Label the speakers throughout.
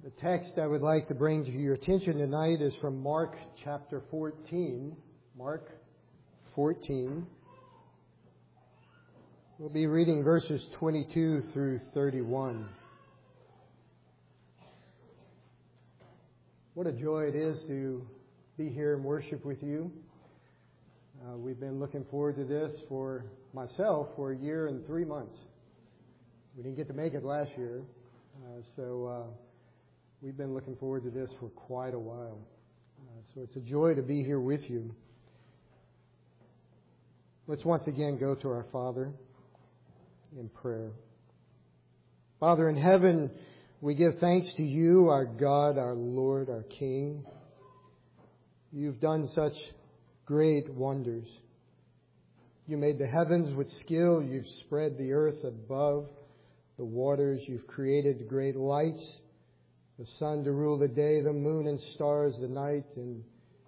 Speaker 1: The text I would like to bring to your attention tonight is from Mark chapter 14. Mark 14. We'll be reading verses 22 through 31. What a joy it is to be here and worship with you. We've been looking forward to this for myself for a year and 3 months. We didn't get to make it last year, so we've been looking forward to this for quite a while. So it's a joy to be here with you. Let's once again go to our Father in prayer. Father in heaven, we give thanks to you, our God, our Lord, our King. You've done such great wonders. You made the heavens with skill. You've spread the earth above the waters. You've created the great lights, the sun to rule the day, the moon and stars the night. And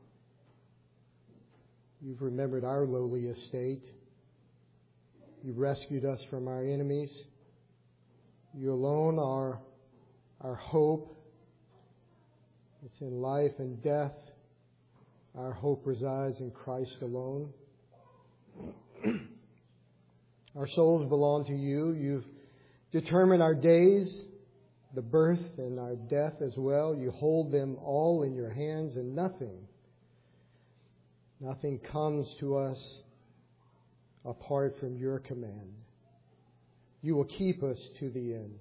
Speaker 1: you've remembered our lowly estate. You've rescued us from our enemies. You alone are our hope. It's in life and death. Our hope resides in Christ alone. Our souls belong to you. You've determined our days, the birth and our death as well. You hold them all in your hands, and nothing comes to us apart from your command. You will keep us to the end.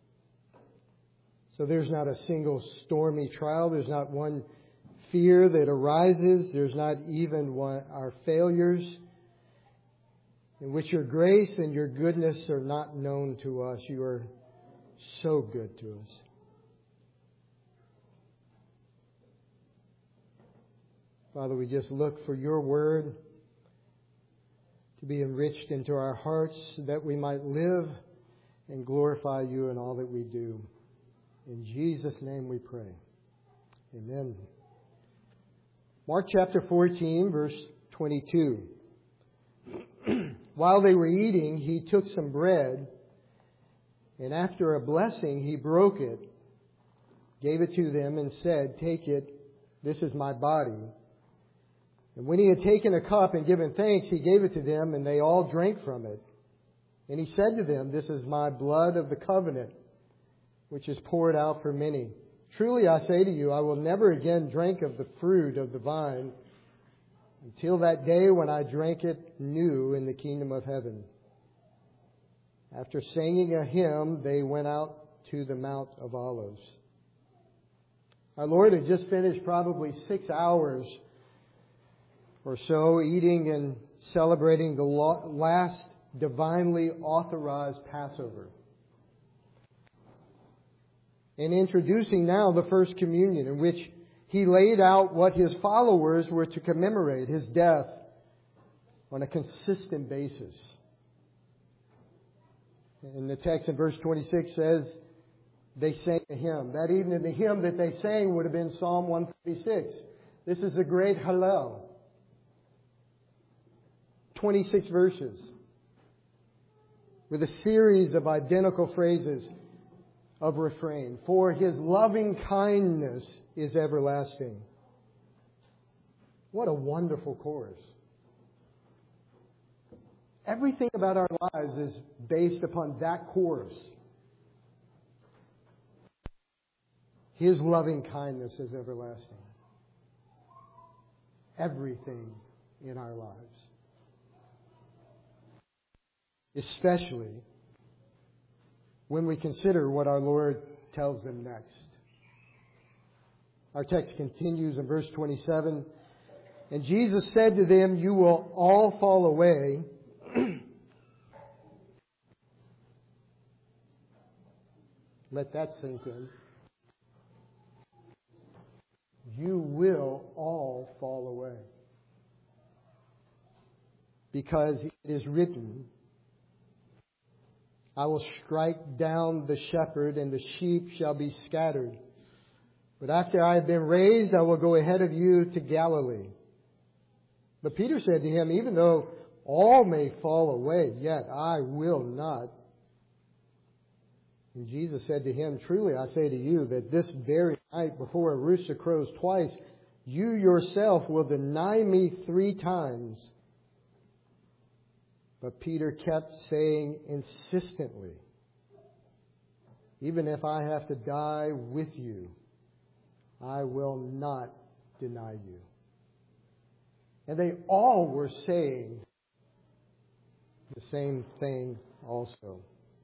Speaker 1: So there's not a single stormy trial. There's not one fear that arises. There's not even one our failures in which your grace and your goodness are not known to us. You are so good to us. Father, we just look for your word to be enriched into our hearts so that we might live and glorify you in all that we do. In Jesus' name we pray. Amen. Mark chapter 14, verse 22. While they were eating, he took some bread, and after a blessing, he broke it, gave it to them, and said, "Take it, this is my body." And when he had taken a cup and given thanks, he gave it to them, and they all drank from it. And he said to them, "This is my blood of the covenant, which is poured out for many. Truly I say to you, I will never again drink of the fruit of the vine until that day when I drink it new in the kingdom of heaven." After singing a hymn, they went out to the Mount of Olives. Our Lord had just finished probably 6 hours or so eating and celebrating the last divinely authorized Passover, and introducing now the First Communion, in which he laid out what his followers were to commemorate his death on a consistent basis. And the text in verse 26 says they sang a hymn. That evening, the hymn that they sang would have been Psalm 136. This is the great Hallel. 26 verses with a series of identical phrases of refrain. For his loving kindness is everlasting. What a wonderful chorus. Everything about our lives is based upon that chorus. His loving kindness is everlasting. Everything in our lives. Especially when we consider what our Lord tells them next. Our text continues in verse 27. And Jesus said to them, "You will all fall away. Let that sink in. You will all fall away. Because it is written, I will strike down the shepherd, and the sheep shall be scattered. But after I have been raised, I will go ahead of you to Galilee." But Peter said to him, "Even though all may fall away, yet I will not." And Jesus said to him, "Truly I say to you that this very night before a rooster crows twice, you yourself will deny me 3 times." But Peter kept saying insistently, "Even if I have to die with you, I will not deny you." And they all were saying the same thing also.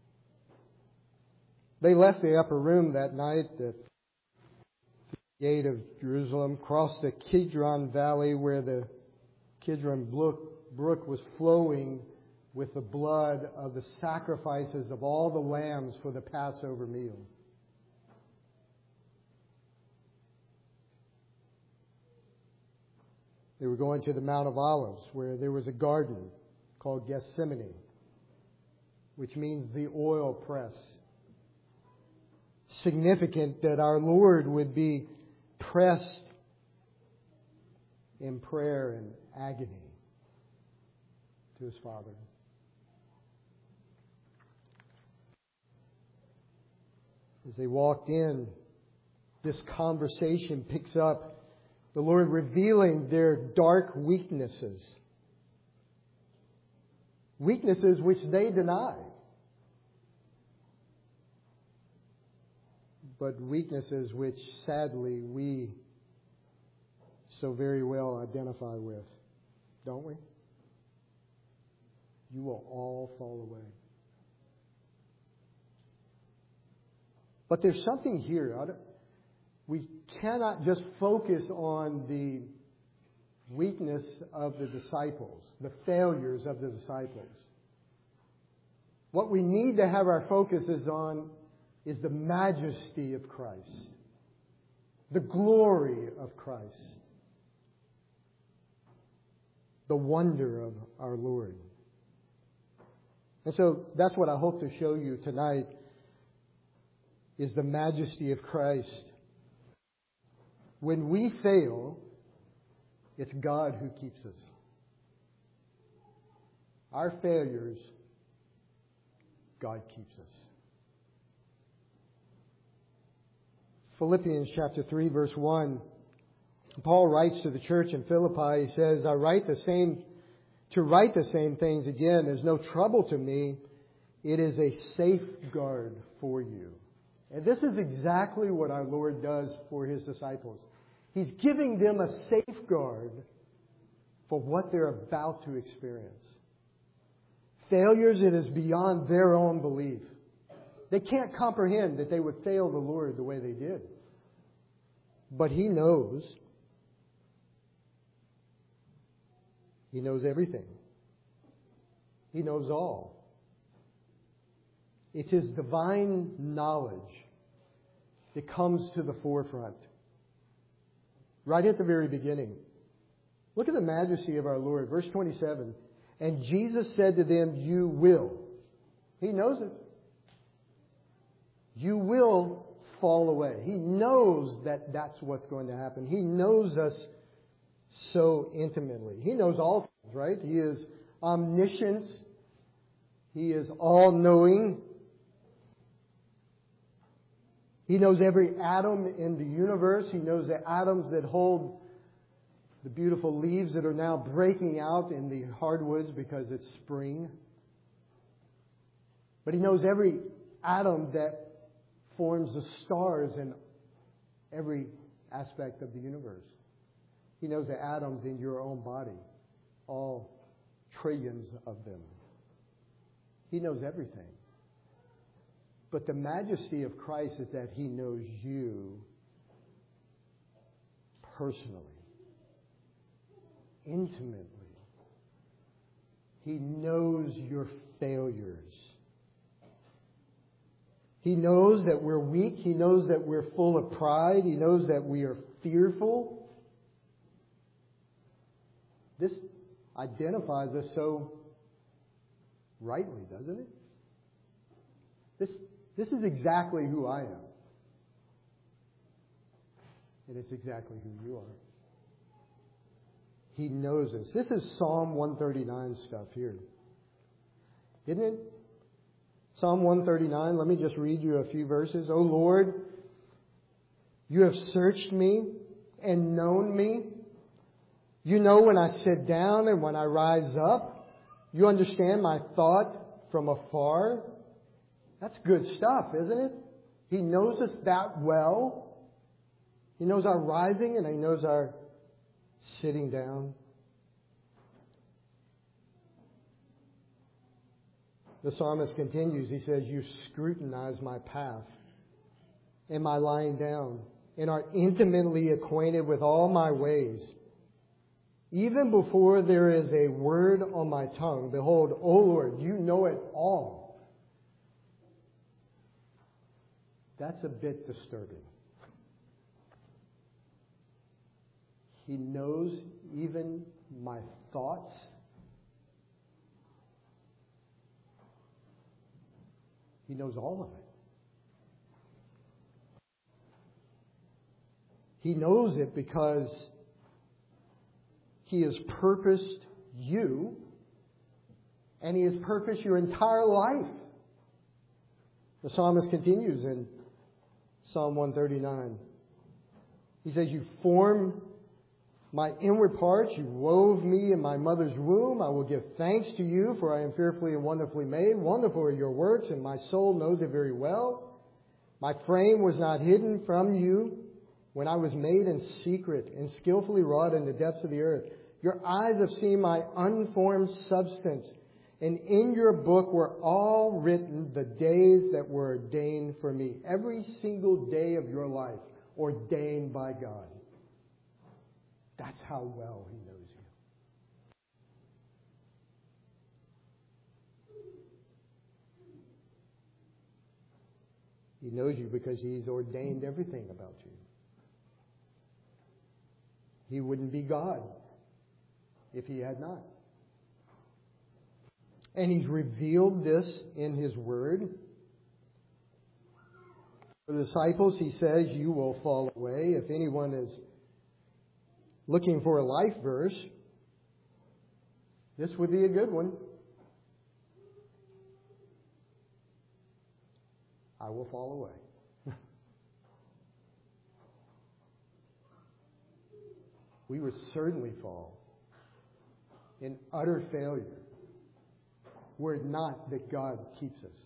Speaker 1: They left the upper room that night at the gate of Jerusalem, crossed the Kidron Valley where the Kidron brook was flowing with the blood of the sacrifices of all the lambs for the Passover meal. They were going to the Mount of Olives, where there was a garden called Gethsemane, which means the oil press. Significant that our Lord would be pressed in prayer and agony to His Father. As they walked in, this conversation picks up, the Lord revealing their dark weaknesses. Weaknesses which they deny. But weaknesses which, sadly, we so very well identify with. Don't we? You will all fall away. But there's something here. We cannot just focus on the weakness of the disciples, the failures of the disciples. What we need to have our focus on is the majesty of Christ, the glory of Christ, the wonder of our Lord. And so that's what I hope to show you tonight, is the majesty of Christ. When we fail, it's God who keeps us. Our failures, God keeps us. Philippians chapter 3, verse 1. Paul writes to the church in Philippi, he says, to write the same things again is no trouble to me. It is a safeguard for you. And this is exactly what our Lord does for His disciples. He's giving them a safeguard for what they're about to experience. Failures, it is beyond their own belief. They can't comprehend that they would fail the Lord the way they did. But He knows. He knows everything. He knows all. It's His divine knowledge that comes to the forefront. Right at the very beginning. Look at the majesty of our Lord. Verse 27. And Jesus said to them, you will. He knows it. You will fall away. He knows that that's what's going to happen. He knows us so intimately. He knows all things, right? He is omniscient. He is all-knowing. He knows every atom in the universe. He knows the atoms that hold the beautiful leaves that are now breaking out in the hardwoods because it's spring. But He knows every atom that forms the stars in every aspect of the universe. He knows the atoms in your own body, all trillions of them. He knows everything. But the majesty of Christ is that He knows you personally, intimately. He knows your failures. He knows that we're weak. He knows that we're full of pride. He knows that we are fearful. This identifies us so rightly, doesn't it? This is exactly who I am. And it's exactly who you are. He knows us. This is Psalm 139 stuff here. Isn't it? Psalm 139, let me just read you a few verses. O Lord, you have searched me and known me. You know when I sit down and when I rise up. You understand my thought from afar. That's good stuff, isn't it? He knows us that well. He knows our rising and He knows our sitting down. The psalmist continues. He says, you scrutinize my path and my lying down and are intimately acquainted with all my ways. Even before there is a word on my tongue, behold, O Lord, you know it all. That's a bit disturbing. He knows even my thoughts. He knows all of it. He knows it because He has purposed you, and He has purposed your entire life. The psalmist continues in Psalm 139. He says, you formed my inward parts, you wove me in my mother's womb. I will give thanks to you, for I am fearfully and wonderfully made. Wonderful are your works, and my soul knows it very well. My frame was not hidden from you when I was made in secret and skillfully wrought in the depths of the earth. Your eyes have seen my unformed substance, and in your book were all written the days that were ordained for me. Every single day of your life ordained by God. That's how well He knows you. He knows you because He's ordained everything about you. He wouldn't be God if He had not. And He's revealed this in His Word. For the disciples, He says, you will fall away. If anyone is looking for a life verse, this would be a good one. I will fall away. We would certainly fall in utter failure were it not that God keeps us.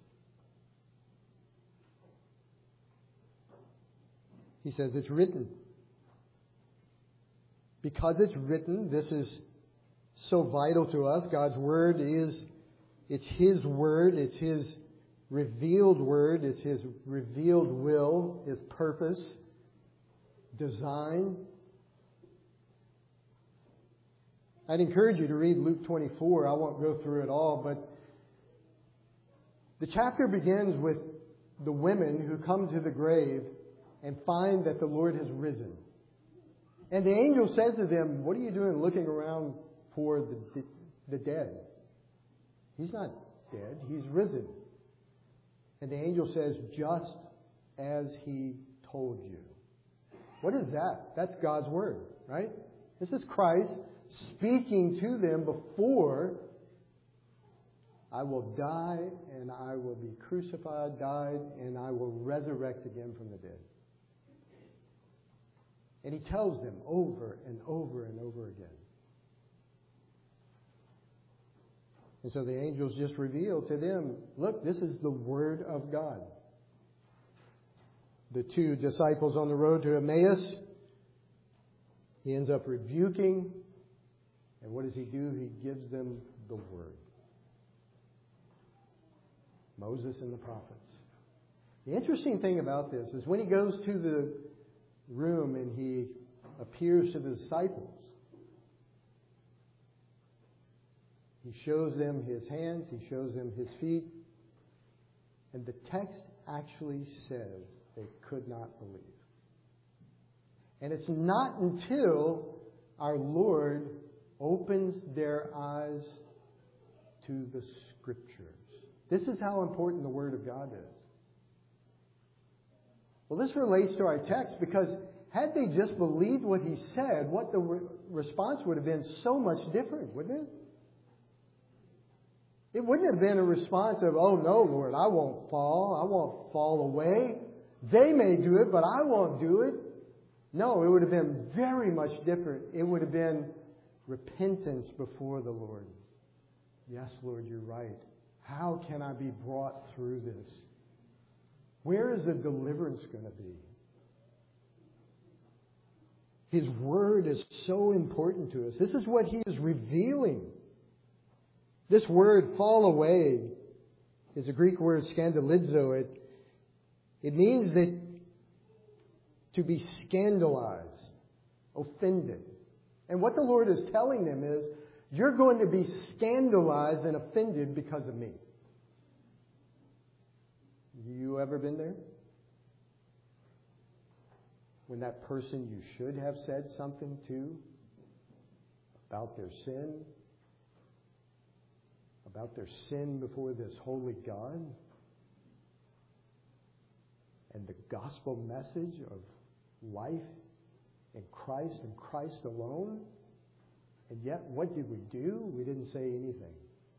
Speaker 1: He says it's written. Because it's written, this is so vital to us. God's Word it's His Word, it's His revealed Word, it's His revealed will, His purpose, design. I'd encourage you to read Luke 24. I won't go through it all, but the chapter begins with the women who come to the grave and find that the Lord has risen. And the angel says to them, what are you doing looking around for the dead? He's not dead. He's risen. And the angel says, just as He told you. What is that? That's God's Word, right? This is Christ speaking to them before I will die and I will be crucified, died, and I will resurrect again from the dead. And He tells them over and over and over again. And so the angels just reveal to them, look, this is the Word of God. The two disciples on the road to Emmaus, He ends up rebuking. And what does He do? He gives them the Word. Moses and the prophets. The interesting thing about this is when He goes to the room and He appears to the disciples, He shows them His hands, He shows them His feet, and the text actually says they could not believe. And it's not until our Lord opens their eyes to the Scriptures. This is how important the Word of God is. Well, this relates to our text because had they just believed what He said, what the response would have been so much different, wouldn't it? It wouldn't have been a response of, oh no, Lord, I won't fall. I won't fall away. They may do it, but I won't do it. No, it would have been very much different. It would have been repentance before the Lord. Yes, Lord, you're right. How can I be brought through this? Where is the deliverance going to be? His Word is so important to us. This is what He is revealing. This word, fall away, is a Greek word, scandalizo. It means that to be scandalized, offended. And what the Lord is telling them is, you're going to be scandalized and offended because of me. You ever been there? When that person you should have said something to about their sin before this holy God, and the gospel message of life in Christ and Christ alone. And yet, what did we do? We didn't say anything.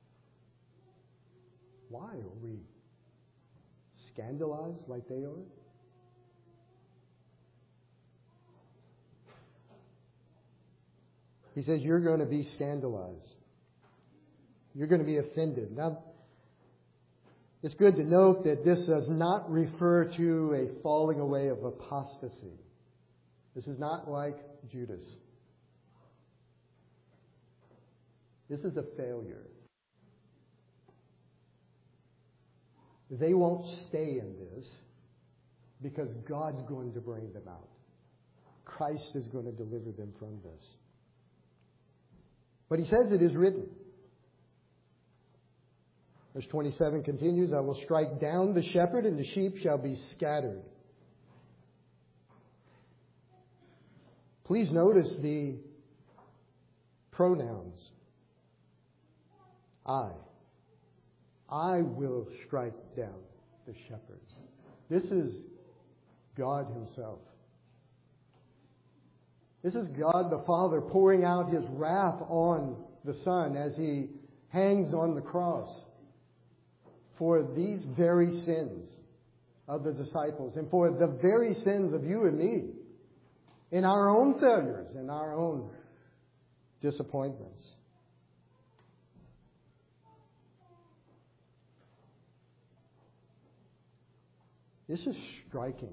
Speaker 1: Why? Are we scandalized like they are? He says, you're going to be scandalized. You're going to be offended. Now, it's good to note that this does not refer to a falling away of apostasy. This is not like Judas. This is a failure. They won't stay in this because God's going to bring them out. Christ is going to deliver them from this. But he says it is written. Verse 27 continues, I will strike down the shepherd and the sheep shall be scattered. Please notice the pronouns. I will strike down the shepherd. This is God Himself. This is God the Father pouring out His wrath on the Son as He hangs on the cross for these very sins of the disciples and for the very sins of you and me in our own failures, in our own disappointments. This is striking.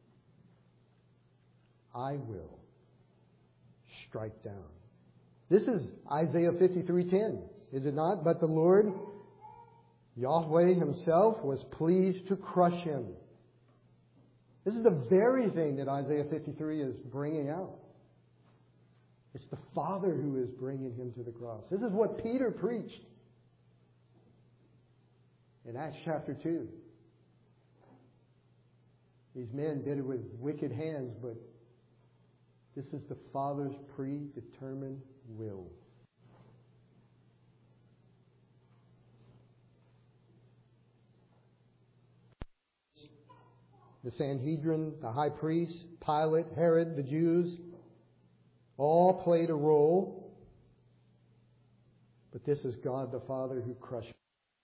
Speaker 1: I will strike down. This is Isaiah 53:10, is it not? But the Lord, Yahweh Himself, was pleased to crush him. This is the very thing that Isaiah 53 is bringing out. It's the Father who is bringing Him to the cross. This is what Peter preached in Acts chapter 2. These men did it with wicked hands, but this is the Father's predetermined will. The Sanhedrin, the high priest, Pilate, Herod, the Jews, all played a role. But this is God the Father who crushed.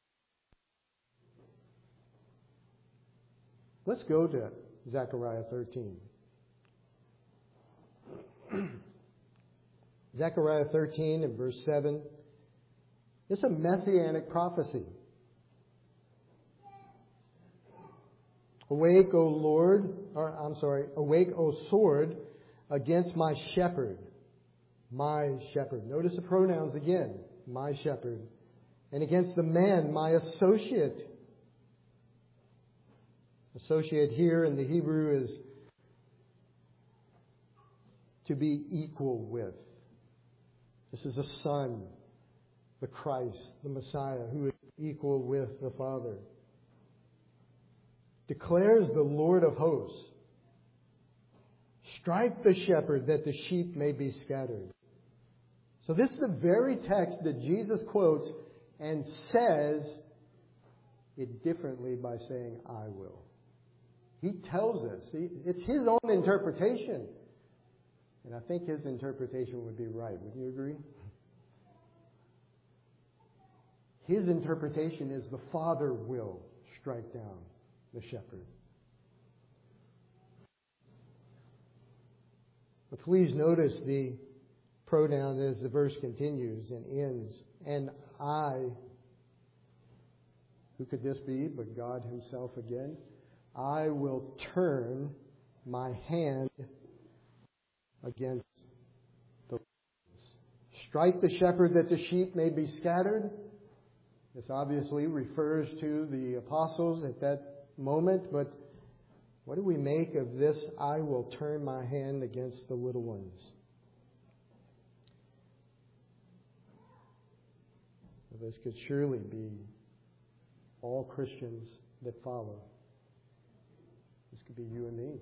Speaker 1: Let's go to Zechariah 13. Zechariah 13 and verse 7. It's a messianic prophecy. Awake, awake, O sword, against my shepherd. My shepherd. Notice the pronouns again. My shepherd. And against the man, my associate. Associate here in the Hebrew is to be equal with. This is a son, the Christ, the Messiah, who is equal with the Father. Declares the Lord of hosts, strike the shepherd that the sheep may be scattered. So this is the very text that Jesus quotes and says it differently by saying, I will. He tells us. It's His own interpretation. And I think His interpretation would be right. Wouldn't you agree? His interpretation is the Father will strike down the shepherd. But please notice the pronoun as the verse continues and ends. And I, who could this be but God Himself again? I will turn my hand against the lambs. Strike the shepherd that the sheep may be scattered. This obviously refers to the apostles at that moment, but what do we make of this? I will turn my hand against the little ones. This could surely be all Christians that follow. This could be you and me.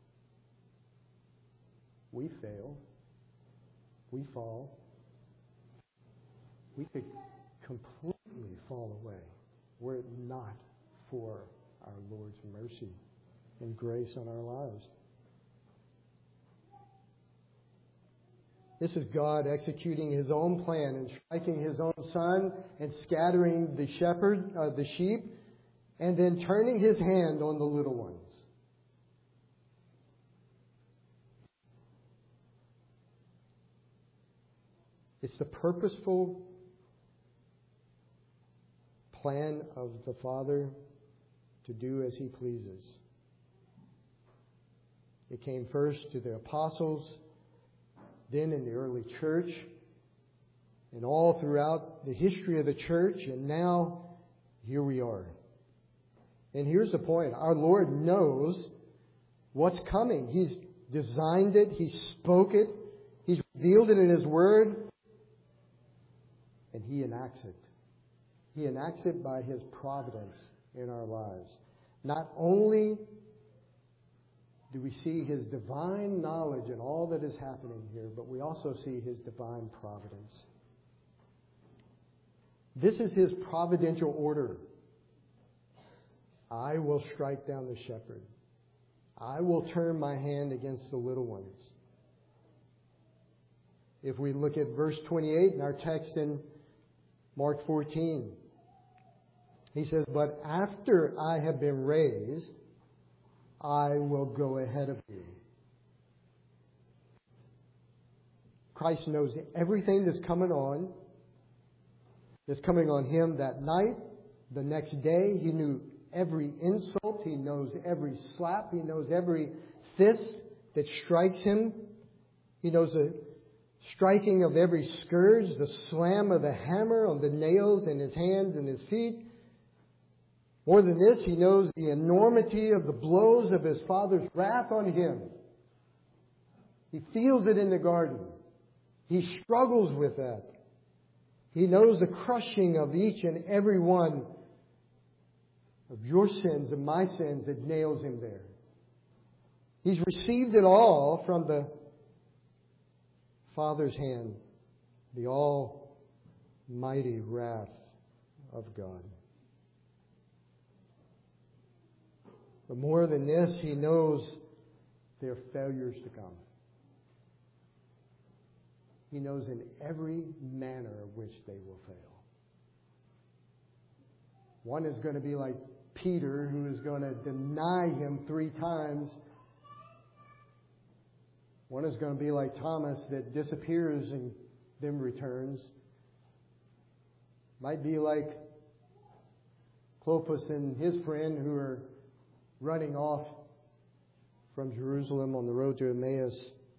Speaker 1: We fail. We fall. We could completely fall away were it not for our Lord's mercy and grace on our lives. This is God executing His own plan and striking His own Son and scattering the sheep, and then turning His hand on the little ones. It's the purposeful plan of the Father to do as He pleases. It came first to the apostles, then in the early church, and all throughout the history of the church, and now here we are. And here's the point. Our Lord knows what's coming. He's designed it. He spoke it. He's revealed it in His Word. And He enacts it. He enacts it by His providence in our lives. Not only do we see His divine knowledge in all that is happening here, but we also see His divine providence. This is His providential order. I will strike down the shepherd. I will turn my hand against the little ones. If we look at verse 28 in our text in Mark 14, He says, "But after I have been raised, I will go ahead of you." Christ knows everything that's coming on Him that night, the next day. He knew every insult. He knows every slap. He knows every fist that strikes Him. He knows the striking of every scourge, the slam of the hammer on the nails in His hands and His feet. More than this, He knows the enormity of the blows of His Father's wrath on Him. He feels it in the garden. He struggles with that. He knows the crushing of each and every one of your sins and my sins that nails Him there. He's received it all from the Father's hand, the almighty wrath of God. But more than this, He knows their failures to come. He knows in every manner of which they will fail. One is going to be like Peter, who is going to deny Him 3 times. One is going to be like Thomas, that disappears and then returns. Might be like Clopas and his friend, who are running off from Jerusalem on the road to Emmaus.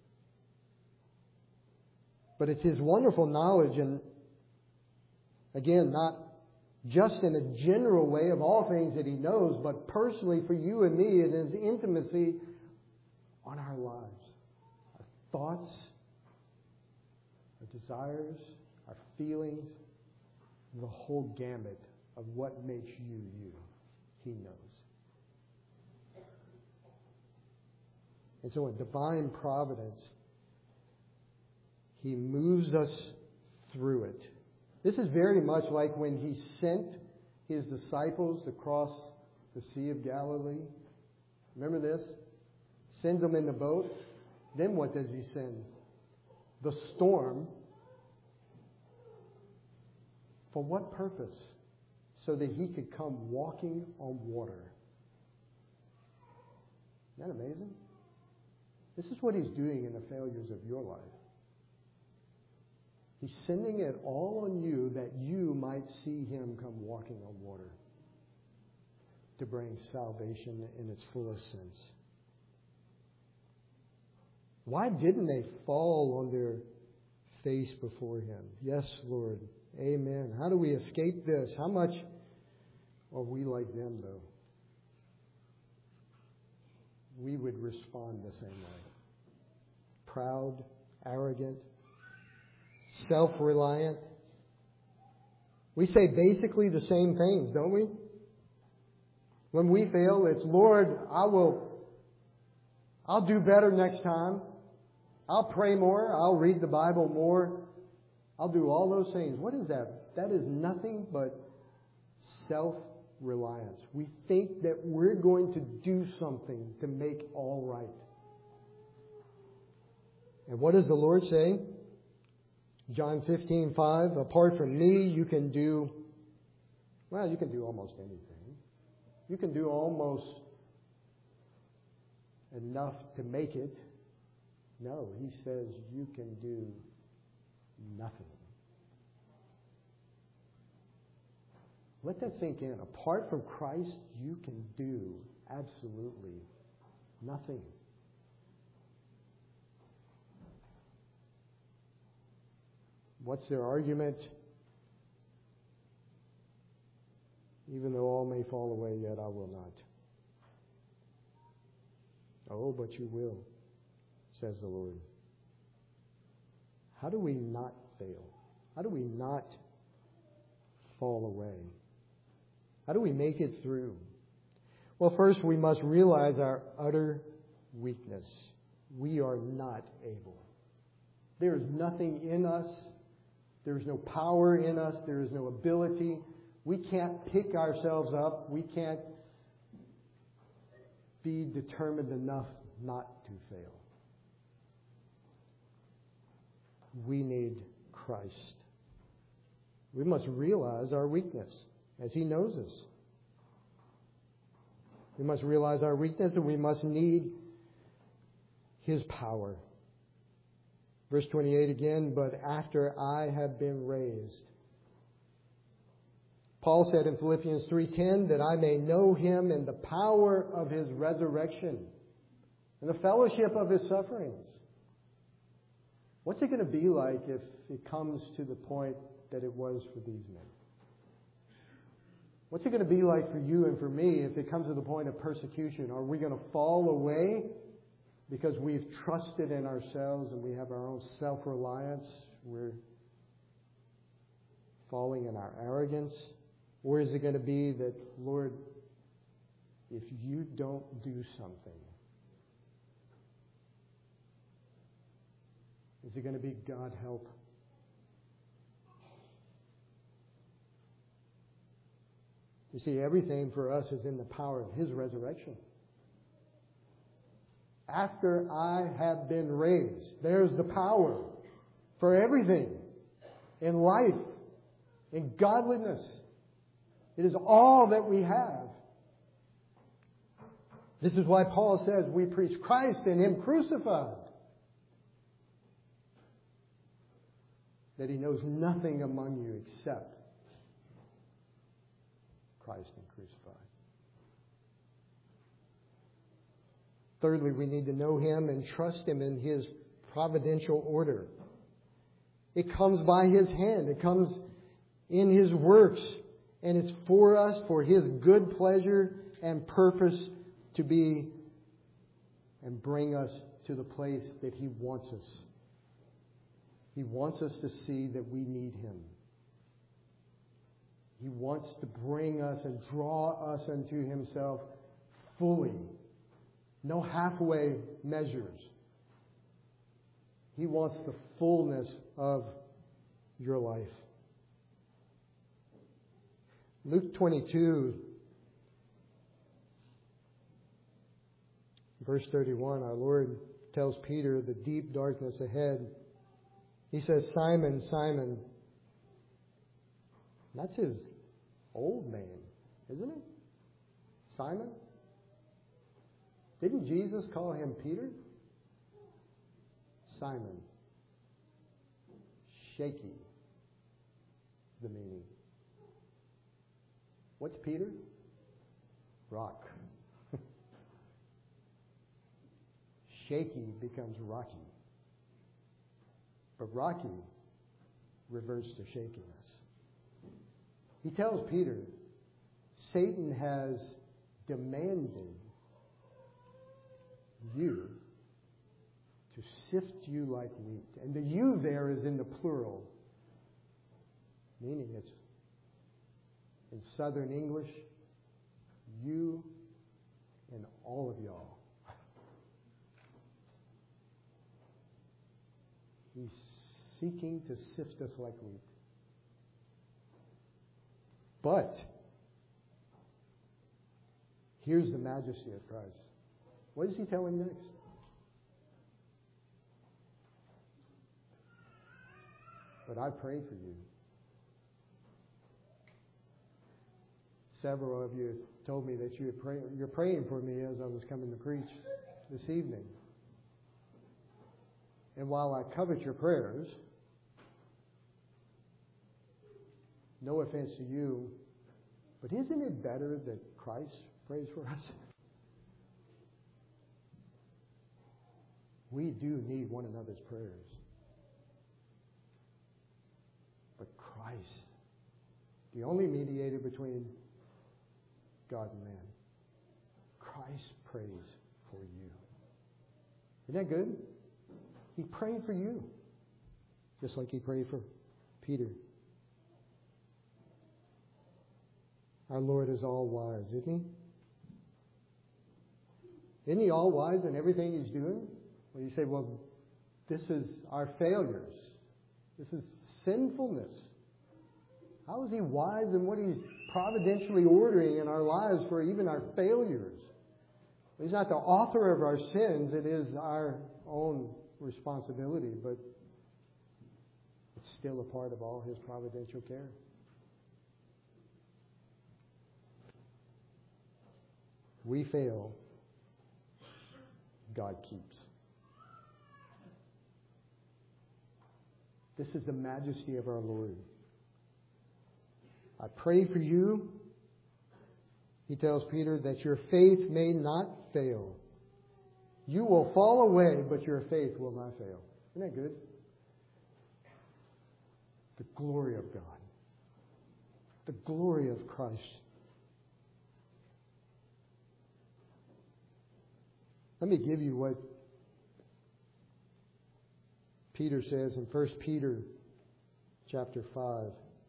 Speaker 1: But it's His wonderful knowledge, and again, not just in a general way of all things that He knows, but personally for you and me, it is intimacy on our lives. Our thoughts, our desires, our feelings, the whole gamut of what makes you, you. He knows. And so in divine providence, He moves us through it. This is very much like when He sent His disciples across the Sea of Galilee. Remember this? Sends them in the boat. Then what does He send? The storm. For what purpose? so that he could come walking on water. Isn't that amazing? This is what he's doing in the failures of your life. He's sending it all on you that you might see him come walking on water to bring salvation in its fullest sense. Why didn't they fall on their face before him? Yes, Lord. Amen. How do we escape this? How much are we like them, though? We would respond the same way. Proud, arrogant, self-reliant. We say basically the same things, don't we? When we fail, it's, Lord, I'll do better next time. I'll pray more. I'll read the Bible more. I'll do all those things. What is that? That is nothing but self-reliance. We think that we're going to do something to make all right. And what does the Lord say? John 15:5, apart from me, you can do almost anything. You can do almost enough to make it. No, he says you can do nothing. Let that sink in. Apart from Christ, you can do absolutely nothing. What's their argument? Even though all may fall away, yet I will not. Oh, but you will, says the Lord. How do we not fail? How do we not fall away? How do we make it through? Well, first we must realize our utter weakness. We are not able. There is nothing in us. There is no power in us. There is no ability. We can't pick ourselves up. We can't be determined enough not to fail. We need Christ. We must realize our weakness as He knows us. We must realize our weakness and we must need His power. Verse 28 again, but after I have been raised. Paul said in Philippians 3:10 that I may know Him in the power of His resurrection and the fellowship of His sufferings. What's it going to be like if it comes to the point that it was for these men? What's it going to be like for you and for me if it comes to the point of persecution? Are we going to fall away because we've trusted in ourselves and we have our own self-reliance? We're falling in our arrogance? Or is it going to be that, Lord, if you don't do something, is it going to be, God help? You see, everything for us is in the power of His resurrection. After I have been raised, there's the power for everything in life, in godliness. It is all that we have. This is why Paul says we preach Christ and Him crucified. That He knows nothing among you except Christ and crucified. Thirdly, we need to know Him and trust Him in His providential order. It comes by His hand. It comes in His works. And it's for us, for His good pleasure and purpose to be and bring us to the place that He wants us. He wants us to see that we need Him. He wants to bring us and draw us unto Himself fully. No halfway measures. He wants the fullness of your life. Luke 22, verse 31, our Lord tells Peter the deep darkness ahead. He says, Simon, Simon. That's his Old name, isn't it? Simon? Didn't Jesus call him Peter? Simon. Shaky is the meaning. What's Peter? Rock. Shaky becomes rocky. But rocky reverts to shakiness. He tells Peter, Satan has demanded you to sift you like wheat. And the you there is in the plural, meaning it's in Southern English, you and all of y'all. He's seeking to sift us like wheat. But here's the majesty of Christ. What does he tell him next? But I pray for you. Several of you told me that you're praying for me as I was coming to preach this evening. And while I covet your prayers, no offense to you, but isn't it better that Christ prays for us? We do need one another's prayers. But Christ, the only mediator between God and man, Christ prays for you. Isn't that good? He prayed for you, just like he prayed for Peter. Our Lord is all wise, isn't he? Isn't he all wise in everything he's doing? Well, you say, well, this is our failures. This is sinfulness. How is he wise in what he's providentially ordering in our lives for even our failures? He's not the author of our sins. It is our own responsibility, but it's still a part of all his providential care. We fail, God keeps. This is the majesty of our Lord. I pray for you, he tells Peter, that your faith may not fail. You will fall away, but your faith will not fail. Isn't that good? The glory of God. The glory of Christ. Let me give you what Peter says in 1 Peter chapter 5.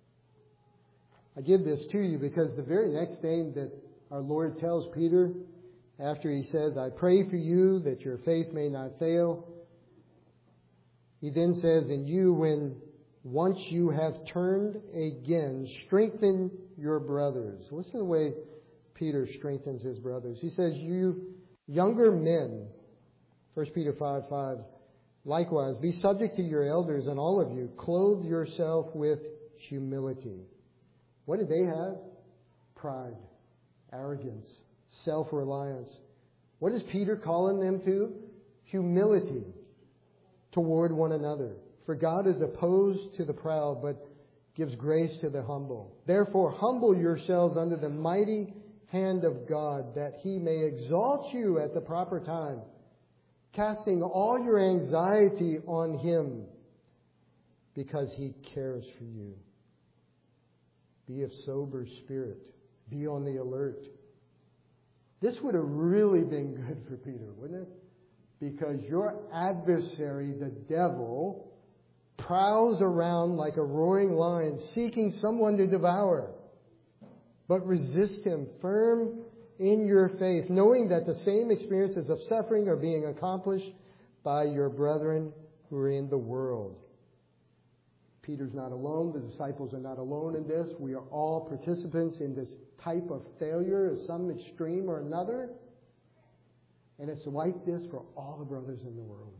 Speaker 1: I give this to you because the very next thing that our Lord tells Peter, after he says, I pray for you that your faith may not fail, he then says, and you, when once you have turned again, strengthen your brothers. Listen to the way Peter strengthens his brothers. He says, you younger men, 1 Peter 5:5, likewise, be subject to your elders, and all of you, clothe yourself with humility. What did they have? Pride, arrogance, self-reliance. What is Peter calling them to? Humility toward one another. For God is opposed to the proud, but gives grace to the humble. Therefore, humble yourselves under the mighty hand of God, that he may exalt you at the proper time, casting all your anxiety on him, because he cares for you. Be of sober spirit. Be on the alert. This would have really been good for Peter, wouldn't it? Because your adversary, the devil, prowls around like a roaring lion, seeking someone to devour. But resist him, firm in your faith, knowing that the same experiences of suffering are being accomplished by your brethren who are in the world. Peter's not alone. The disciples are not alone in this. We are all participants in this type of failure of some extreme or another. And it's like this for all the brothers in the world.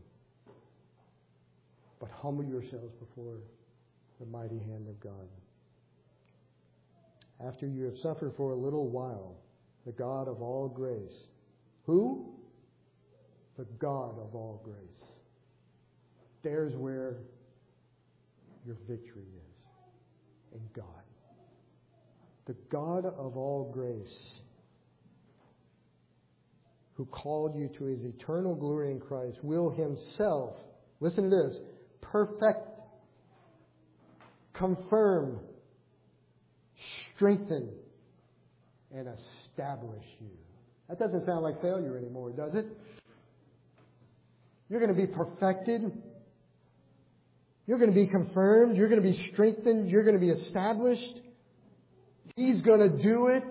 Speaker 1: But humble yourselves before the mighty hand of God. after you have suffered for a little while, the God of all grace. Who? The God of all grace. There's where your victory is. In God. The God of all grace, who called you to His eternal glory in Christ, will Himself, listen to this, perfect, confirm, strengthen, and establish you. That doesn't sound like failure anymore, does it? You're going to be perfected. You're going to be confirmed. You're going to be strengthened. You're going to be established. He's going to do it.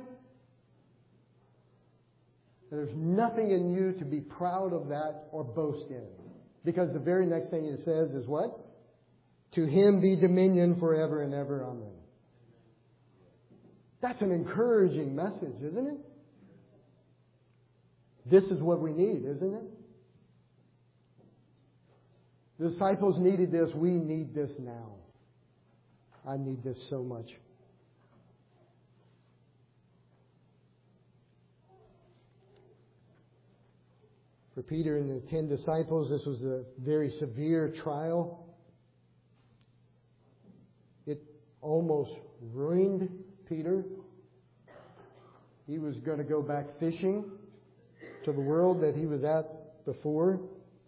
Speaker 1: There's nothing in you to be proud of that or boast in. Because the very next thing it says is what? To Him be dominion forever and ever. Amen. That's an encouraging message, isn't it? This is what we need, isn't it? The disciples needed this. We need this now. I need this so much. For Peter and the 10 disciples, this was a very severe trial. It almost ruined Peter. He was going to go back fishing to the world that he was at before.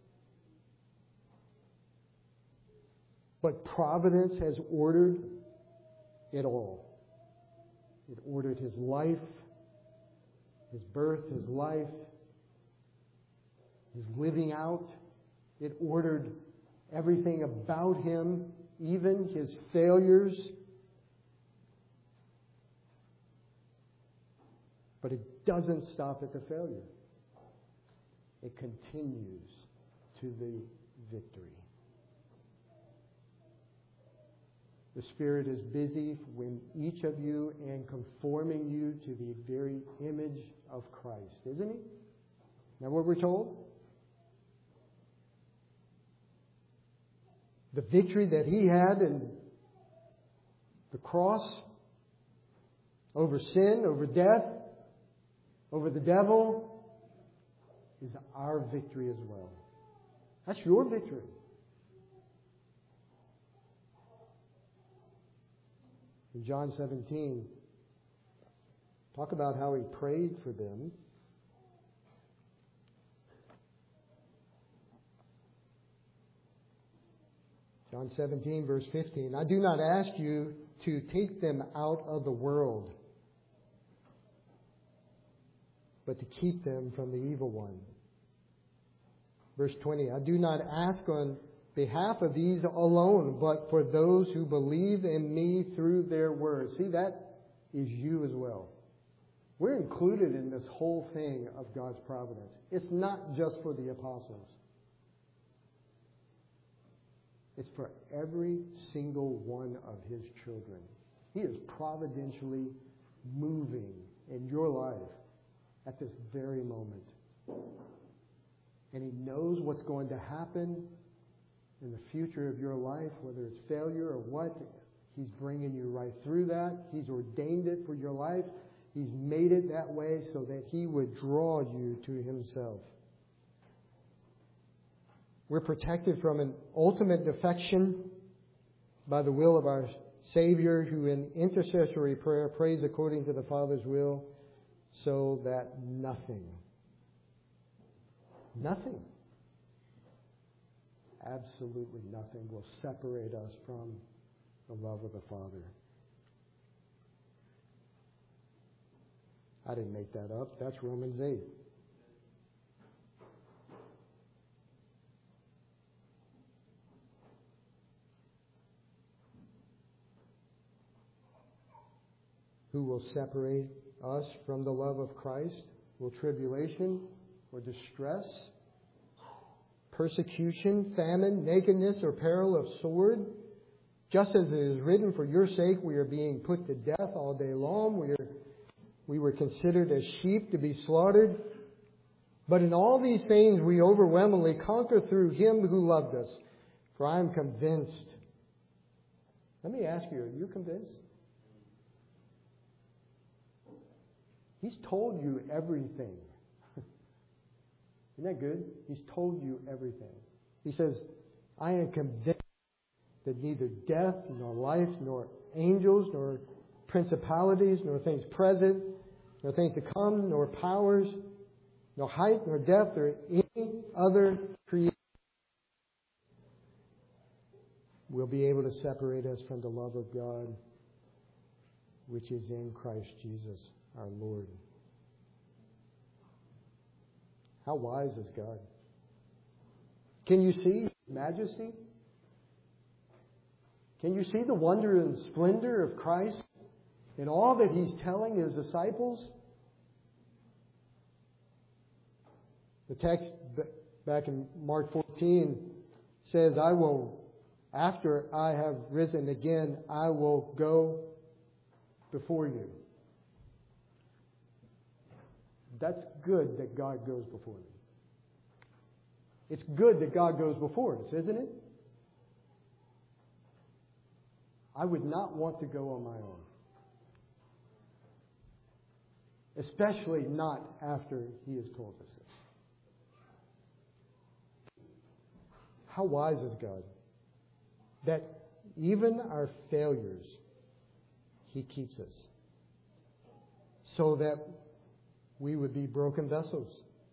Speaker 1: But providence has ordered it all. It ordered his life, his birth, his life, his living out. It ordered everything about him, even his failures. But it doesn't stop at the failure. It continues to the victory. The Spirit is busy in each of you and conforming you to the very image of Christ, isn't He? Now what we're told? The victory that He had in the cross over sin, over death, over the devil is our victory as well. That's your victory. In John 17, talk about how He prayed for them. John 17, verse 15. I do not ask you to take them out of the world, but to keep them from the evil one. Verse 20. I do not ask on behalf of these alone, but for those who believe in me through their word. See, that is you as well. We're included in this whole thing of God's providence. It's not just for the apostles. It's for every single one of His children. He is providentially moving in your life at this very moment. And He knows what's going to happen in the future of your life, whether it's failure or what. He's bringing you right through that. He's ordained it for your life. He's made it that way so that He would draw you to Himself. We're protected from an ultimate defection by the will of our Savior, who in intercessory prayer prays according to the Father's will, so that nothing, absolutely nothing will separate us from the love of the Father. I didn't make that up. That's Romans 8. Who will separate us from the love of Christ? Will tribulation or distress, persecution, famine, nakedness, or peril of sword? Just as it is written, for your sake we are being put to death all day long. We were considered as sheep to be slaughtered. But in all these things we overwhelmingly conquer through Him who loved us. For I am convinced. Let me ask you, are you convinced? He's told you everything. Isn't that good? He's told you everything. He says, I am convinced that neither death, nor life, nor angels, nor principalities, nor things present, nor things to come, nor powers, nor height, nor depth, or any other creation will be able to separate us from the love of God, which is in Christ Jesus our Lord. How wise is God? Can you see His majesty? Can you see the wonder and splendor of Christ in all that He's telling His disciples? The text back in Mark 14 says, I will, after I have risen again, I will go before you. That's good that God goes before me. It's good that God goes before us, isn't it? I would not want to go on my own. Especially not after He has told us this. How wise is God? That even our failures, He keeps us. So that we would be broken vessels.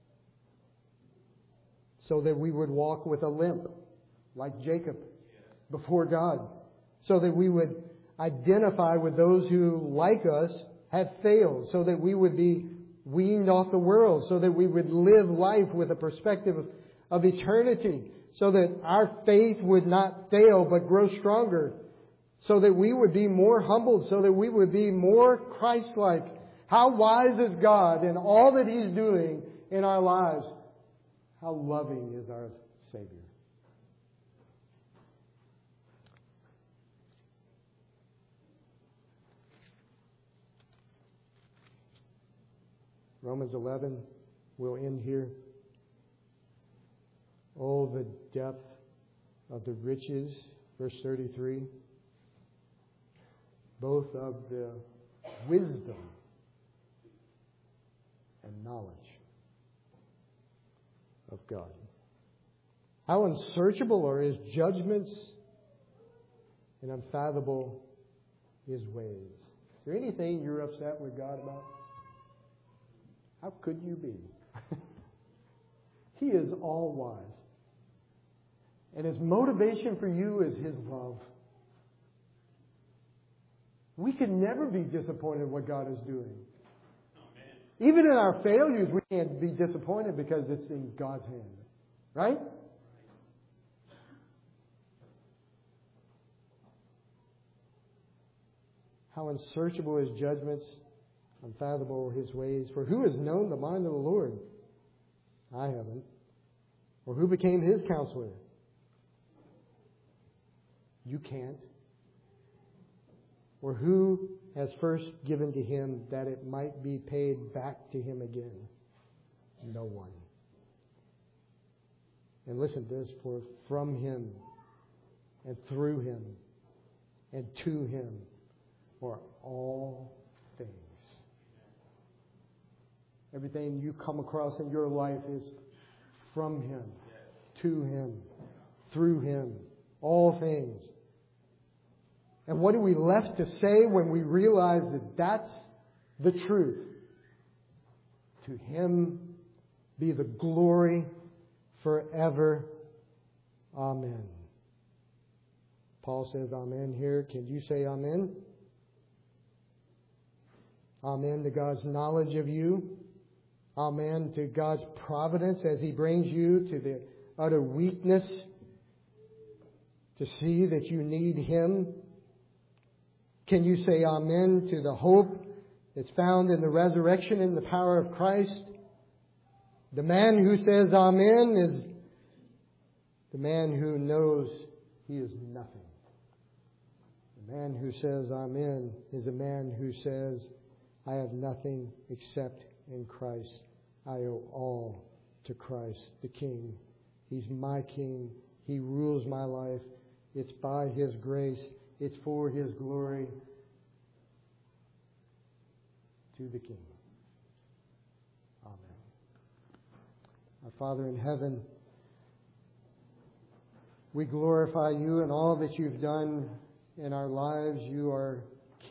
Speaker 1: So that we would walk with a limp, like Jacob, before God. So that we would identify with those who, like us, have failed. So that we would be weaned off the world. So that we would live life with a perspective of eternity. So that our faith would not fail but grow stronger. So that we would be more humbled. So that we would be more Christ-like. How wise is God in all that He's doing in our lives? How loving is our Savior? Romans 11, we'll end here. Oh, the depth of the riches, verse 33, both of the wisdom and knowledge of God. How unsearchable are His judgments and unfathomable His ways. Is there anything you're upset with God about? How could you be? He is all wise. And His motivation for you is His love. We can never be disappointed in what God is doing. Even in our failures, we can't be disappointed because it's in God's hand. Right? How unsearchable His judgments, unfathomable His ways. For who has known the mind of the Lord? I haven't. Or who became His counselor? You can't. Or who has first given to Him that it might be paid back to Him again? No one. And listen to this, for from Him and through Him and to Him are all things. Everything you come across in your life is from Him, to Him, through Him, all things. And what are we left to say when we realize that that's the truth? To Him be the glory forever. Amen. Paul says amen here. Can you say amen? Amen to God's knowledge of you. Amen to God's providence as He brings you to the utter weakness to see that you need Him. Can you say amen to the hope that's found in the resurrection and the power of Christ? The man who says amen is the man who knows he is nothing. The man who says amen is a man who says, I have nothing except in Christ. I owe all to Christ, the King. He's my King. He rules my life. It's by His grace. It's for His glory. To the King. Our Father in heaven, we glorify you and all that you've done in our lives. You are